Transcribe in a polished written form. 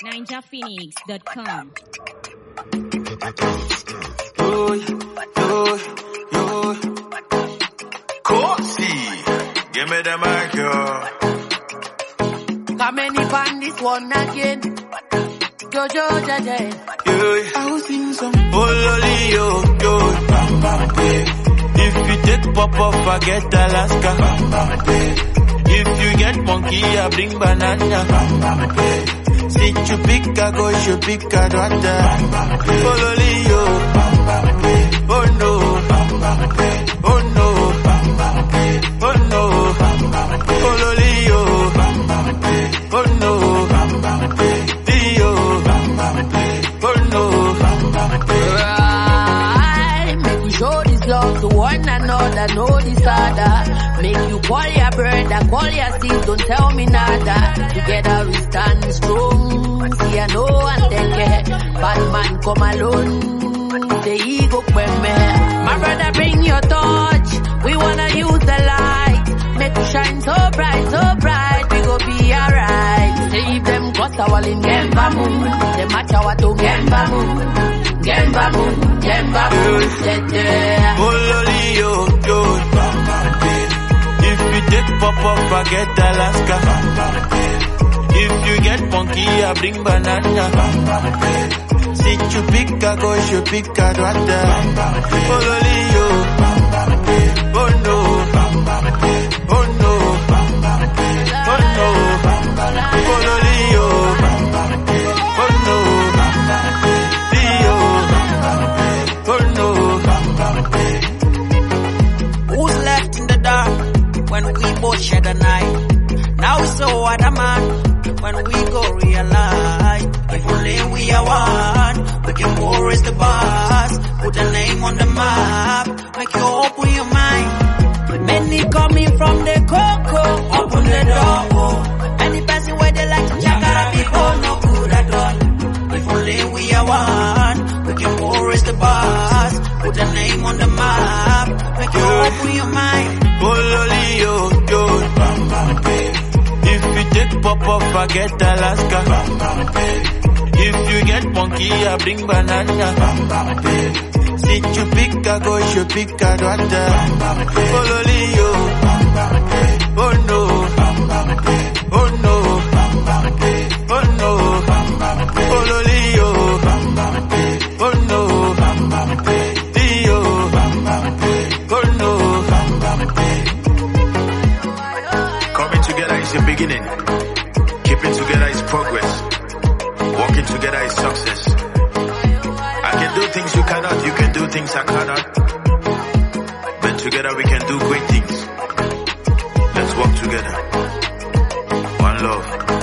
NinjaPhoenix.com. Courtesy, give me the mic, yo. Come any on this one again. Jojo Jaja. I will sing some. Oh, lolly, yo. Bam, bam, babe. If you take Papa, forget Alaska. Bam, bam, babe. If you get monkey, I bring banana. Bam, bam, babe. Sit you pick, I go, you pick, I don't. Bam, bam, babe. Oh, lolly, yo. Bam, bam, babe. Oh, no. Bam, bam, babe. Oh, no. Bam, bam, babe. Oh, no. Bam, bam, babe. Oh, lolly, yo. Bam, bam, babe. Oh, no. Bam, bam, babe. Dio. Bam, bam, babe. Oh, no. Bam, bam, babe. Right. Make we show this love to one another, know this other. Make you call your brother, call your sis, don't tell me nada. Together we stand strong. See, I know and take care. Bad man come alone. The ego me. My brother, bring your torch. We wanna use the light. Make you shine so bright, we go be alright. Save them cause our in Gemba moon. The match our to Gemba moon. Gemba moon, Oh, lolly, yo. Bam, bam, babe. If you take Papa, forget Alaska. Bam, bam, babe. If you get monkey, I bring banana. Bam, bam, babe. Sit you pick, I go, you pick, I don't. Bam, bam, babe. Oh, lolly, yo. Bam, bam, babe. Oh, no. Bam, bam, babe. Oh, no. Bam, bam, babe. Oh, no. Bam, bam, babe. Oh, lolly, yo. Bam, bam, babe. Oh, no. Bam, bam, babe. Dio. Bam, bam, babe. Oh, no. Bam, bam, babe. Who's left in the dark when we both share the night? Now it's so what a man when we go realize. If only we are one, we can go raise the bars, put a name on the map, make you open your mind. Many coming from the cocoa, open the door. Any person where they like to check out people, no good at all. If only we are one, we can go raise the bars, put a name on the map, make you open your mind. Oh, lolly, yo. Bam, bam, babe. If you take Papa, forget Alaska. Bam, bam, babe. If you get monkey, I bring banana. Bam, bam, babe. Sit you pick, I go, you pick, I don't. Bam, bam, babe. Oh, lolly, yo. Bam, bam, babe. Oh, no. Bam, bam, babe. Oh, no. Bam, bam, babe. Oh, no. Bam, bam, babe. Oh, lolly, yo. Bam, bam, babe. Oh, no. Bam, bam, babe. Dio. Bam, bam, babe. Oh, no. Bam, bam, babe. Coming together is the beginning. Keeping together is progress. Working together is success. I can do things you cannot. You can do things I cannot. But together we can do great things. Let's work together. One love.